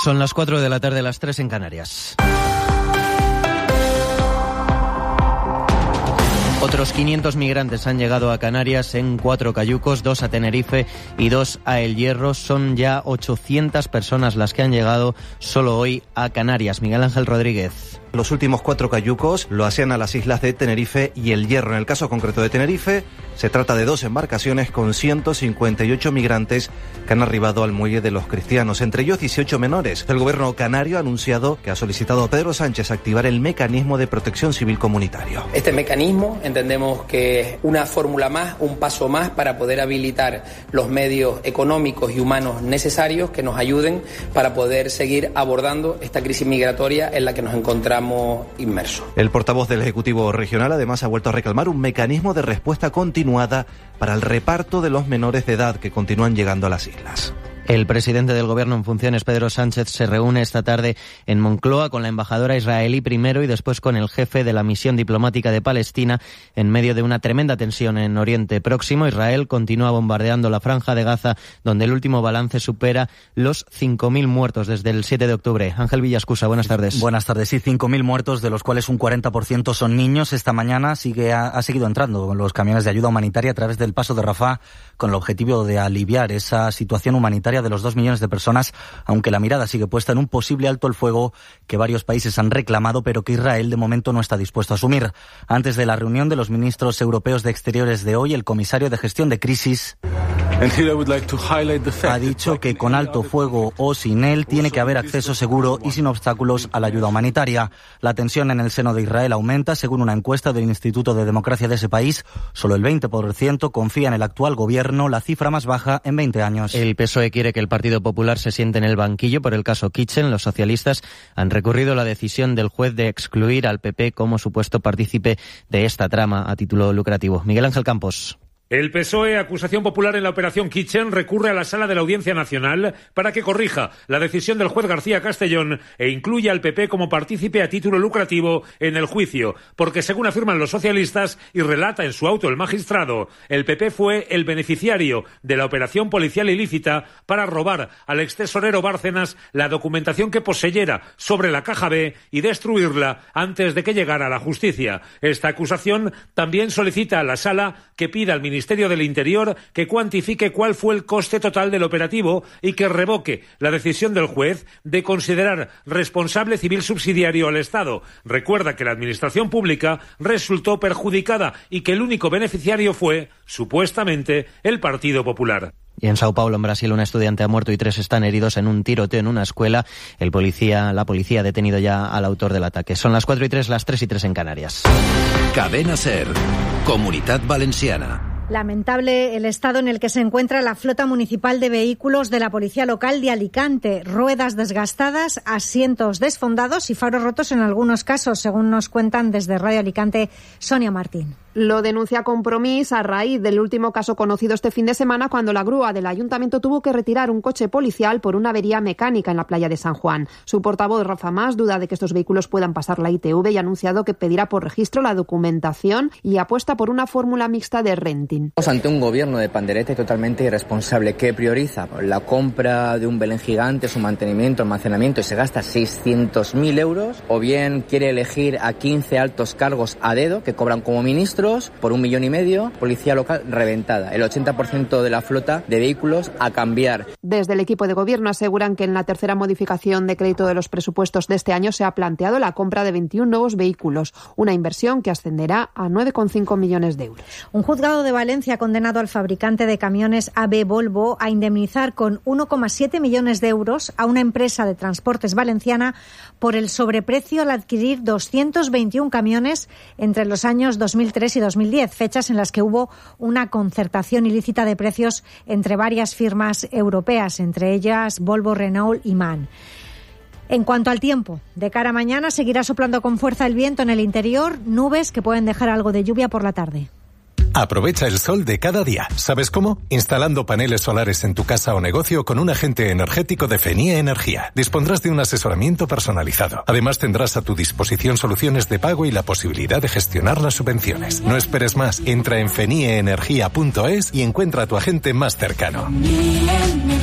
Son las 4 de la tarde, las 3 en Canarias. Otros 500 migrantes han llegado a Canarias en 4 cayucos, 2 a Tenerife y 2 a El Hierro. Son ya 800 personas las que han llegado solo hoy a Canarias. Miguel Ángel Rodríguez. Los últimos 4 cayucos lo hacían a las islas de Tenerife y El Hierro. En el caso concreto de Tenerife, se trata de 2 embarcaciones con 158 migrantes que han arribado al muelle de los Cristianos, entre ellos 18 menores. El gobierno canario ha anunciado que ha solicitado a Pedro Sánchez activar el mecanismo de protección civil comunitario. Este mecanismo entendemos que es una fórmula más, un paso más para poder habilitar los medios económicos y humanos necesarios que nos ayuden para poder seguir abordando esta crisis migratoria en la que nos encontramos inmersos. El portavoz del Ejecutivo Regional además ha vuelto a reclamar un mecanismo de respuesta continuada para el reparto de los menores de edad que continúan llegando a las islas. El presidente del Gobierno en funciones, Pedro Sánchez, se reúne esta tarde en Moncloa con la embajadora israelí primero y después con el jefe de la misión diplomática de Palestina en medio de una tremenda tensión en Oriente Próximo. Israel continúa bombardeando la Franja de Gaza, donde el último balance supera los 5.000 muertos desde el 7 de octubre. Ángel Villascusa, buenas tardes. Buenas tardes. Sí, 5.000 muertos, de los cuales un 40% son niños. Esta mañana ha seguido entrando con los camiones de ayuda humanitaria a través del paso de Rafah con el objetivo de aliviar esa situación humanitaria de los 2 millones de personas, aunque la mirada sigue puesta en un posible alto el fuego que varios países han reclamado, pero que Israel de momento no está dispuesto a asumir. Antes de la reunión de los ministros europeos de Exteriores de hoy, el comisario de Gestión de Crisis ha dicho que con alto fuego o sin él tiene que haber acceso seguro y sin obstáculos a la ayuda humanitaria. La tensión en el seno de Israel aumenta. Según una encuesta del Instituto de Democracia de ese país, solo el 20% confía en el actual gobierno, la cifra más baja en 20 años. El PSOE quiere que el Partido Popular se siente en el banquillo por el caso Kitchen. Los socialistas han recurrido la decisión del juez de excluir al PP como supuesto partícipe de esta trama a título lucrativo. Miguel Ángel Campos. El PSOE, acusación popular en la operación Kitchen, recurre a la Sala de la Audiencia Nacional para que corrija la decisión del juez García Castellón e incluya al PP como partícipe a título lucrativo en el juicio, porque según afirman los socialistas y relata en su auto el magistrado, el PP fue el beneficiario de la operación policial ilícita para robar al extesorero Bárcenas la documentación que poseyera sobre la Caja B y destruirla antes de que llegara a la justicia. Esta acusación también solicita a la Sala que pida al Ministerio del Interior que cuantifique cuál fue el coste total del operativo y que revoque la decisión del juez de considerar responsable civil subsidiario al Estado. Recuerda que la administración pública resultó perjudicada y que el único beneficiario fue, supuestamente, el Partido Popular. Y en Sao Paulo, en Brasil, un estudiante ha muerto y 3 están heridos en un tiroteo en una escuela. La policía ha detenido ya al autor del ataque. Son las 4:03, las 3:03 en Canarias. Cadena SER, Comunitat Valenciana. Lamentable el estado en el que se encuentra la flota municipal de vehículos de la policía local de Alicante. Ruedas desgastadas, asientos desfondados y faros rotos en algunos casos, según nos cuentan desde Radio Alicante, Sonia Martín. Lo denuncia Compromís a raíz del último caso conocido este fin de semana, cuando la grúa del ayuntamiento tuvo que retirar un coche policial por una avería mecánica en la playa de San Juan. Su portavoz, Rafa Mas, duda de que estos vehículos puedan pasar la ITV y ha anunciado que pedirá por registro la documentación y apuesta por una fórmula mixta de renting. Estamos ante un gobierno de pandereta totalmente irresponsable que prioriza la compra de un Belén gigante, su mantenimiento, almacenamiento y se gasta 600.000 euros, o bien quiere elegir a 15 altos cargos a dedo que cobran como ministros por 1,5 millones, policía local reventada, el 80% de la flota de vehículos a cambiar. Desde el equipo de gobierno aseguran que en la tercera modificación de crédito de los presupuestos de este año se ha planteado la compra de 21 nuevos vehículos, una inversión que ascenderá a 9,5 millones de euros. Un juzgado de Valencia ha condenado al fabricante de camiones AB Volvo a indemnizar con 1,7 millones de euros a una empresa de transportes valenciana por el sobreprecio al adquirir 221 camiones entre los años 2003 y 2010, fechas en las que hubo una concertación ilícita de precios entre varias firmas europeas, entre ellas Volvo, Renault y MAN. En cuanto al tiempo, de cara a mañana seguirá soplando con fuerza el viento en el interior, nubes que pueden dejar algo de lluvia por la tarde. Aprovecha el sol de cada día. ¿Sabes cómo? Instalando paneles solares en tu casa o negocio con un agente energético de FENIE Energía. Dispondrás de un asesoramiento personalizado. Además, tendrás a tu disposición soluciones de pago y la posibilidad de gestionar las subvenciones. No esperes más. Entra en fenieenergia.es y encuentra a tu agente más cercano.